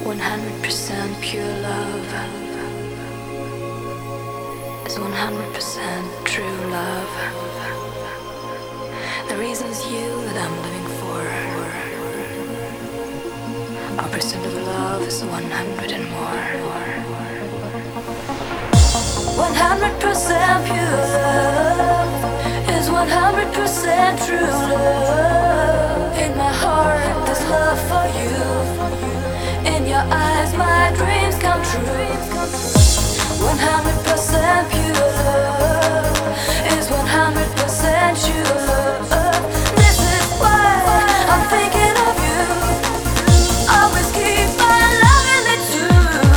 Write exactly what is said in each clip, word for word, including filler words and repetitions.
one hundred percent pure love is one hundred percent true love. The reason's you that I'm living for. Our percent of love is one hundred and more. one hundred percent pure love is one hundred percent true love. In my heart there's love for you. In your eyes my dreams come true. one hundred percent pure love is one hundred percent true love. This is why I'm thinking of you. Always keep my love in it too.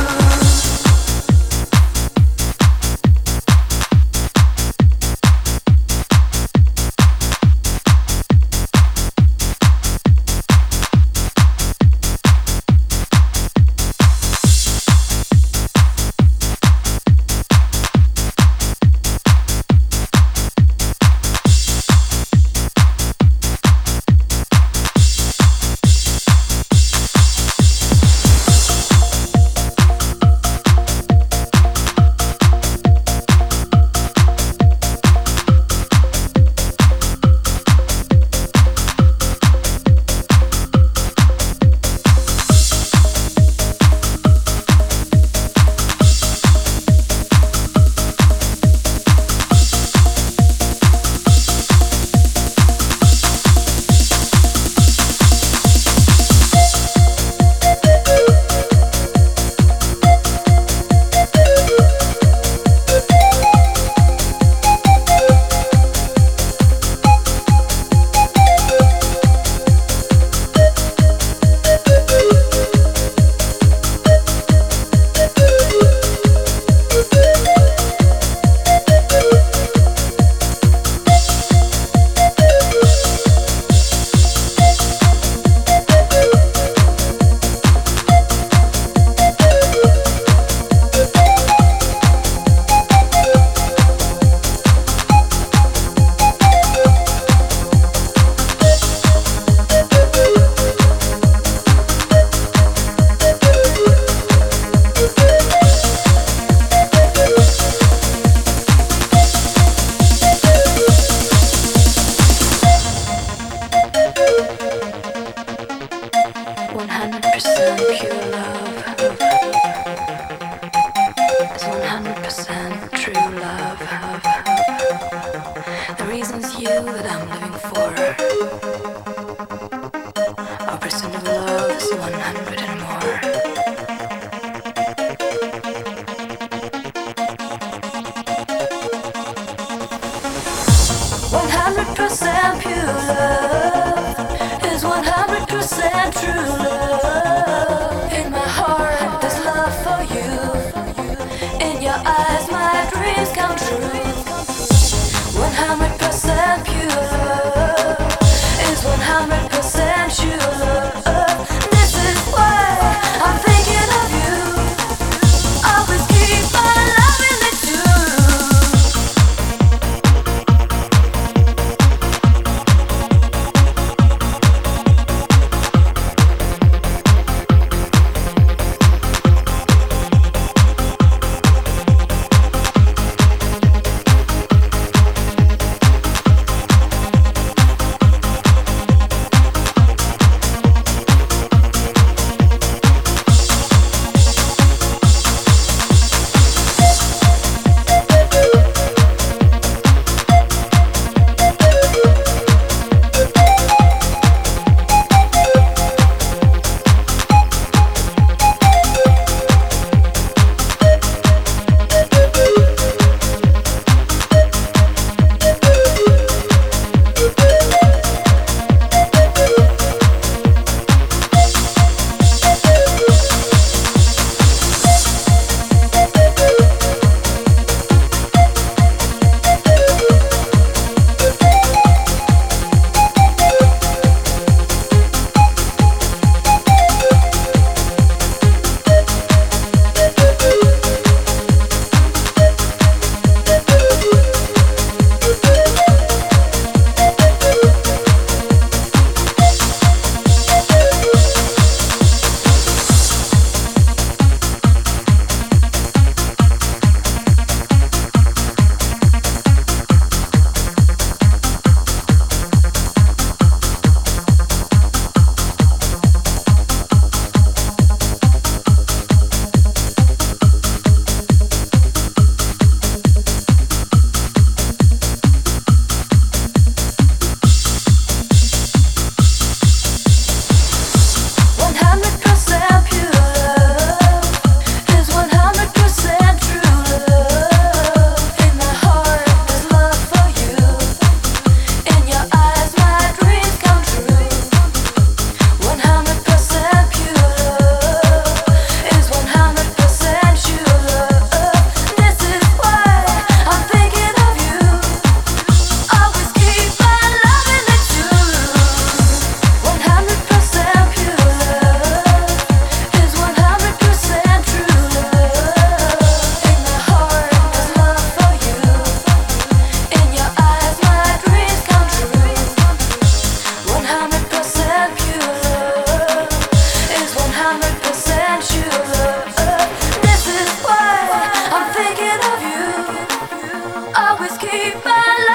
one hundred percent pure love is one hundred percent true love. The reason's you that I'm living for. Our percent of love is one hundred and more. one hundred percent pure love is one hundred percent true love. In my heart there's love for you. In your eyes my dreams come true. one hundred percent pure love is one hundred percent true love. This is why I'm thinking of you. Always keep my love in it too. keep my